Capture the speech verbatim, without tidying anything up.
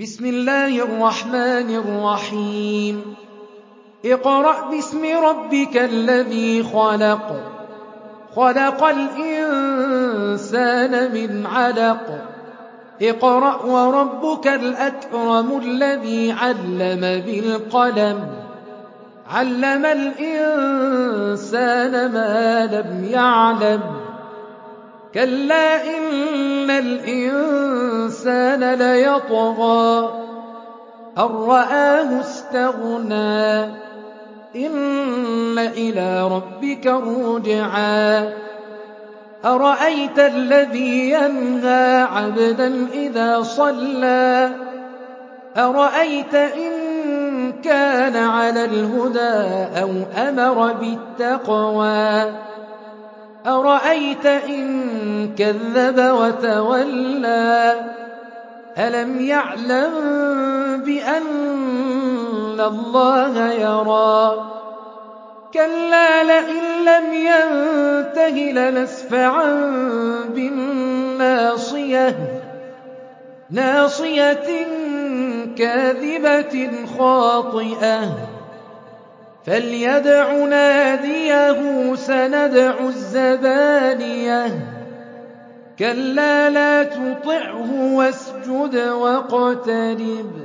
بسم الله الرحمن الرحيم اقرأ باسم ربك الذي خلق خلق الإنسان من علق اقرأ وربك الأكرم الذي علم بالقلم علم الإنسان ما لم يعلم كلا إن الإنسان ليطغى أن رآه استغنى إن إلى ربك الرجعى أرأيت الذي ينهى عبدا إذا صلى أرأيت إن كان على الهدى أو أمر بالتقوى أرأيت إن كذب وتولى ألم يعلم بأن الله يرى كلا لئن لم ينته لنسفعا بالناصية ناصية كاذبة خاطئة فليدع ناديه سندع الزبانية كلا لا تطعه واسجد واقترب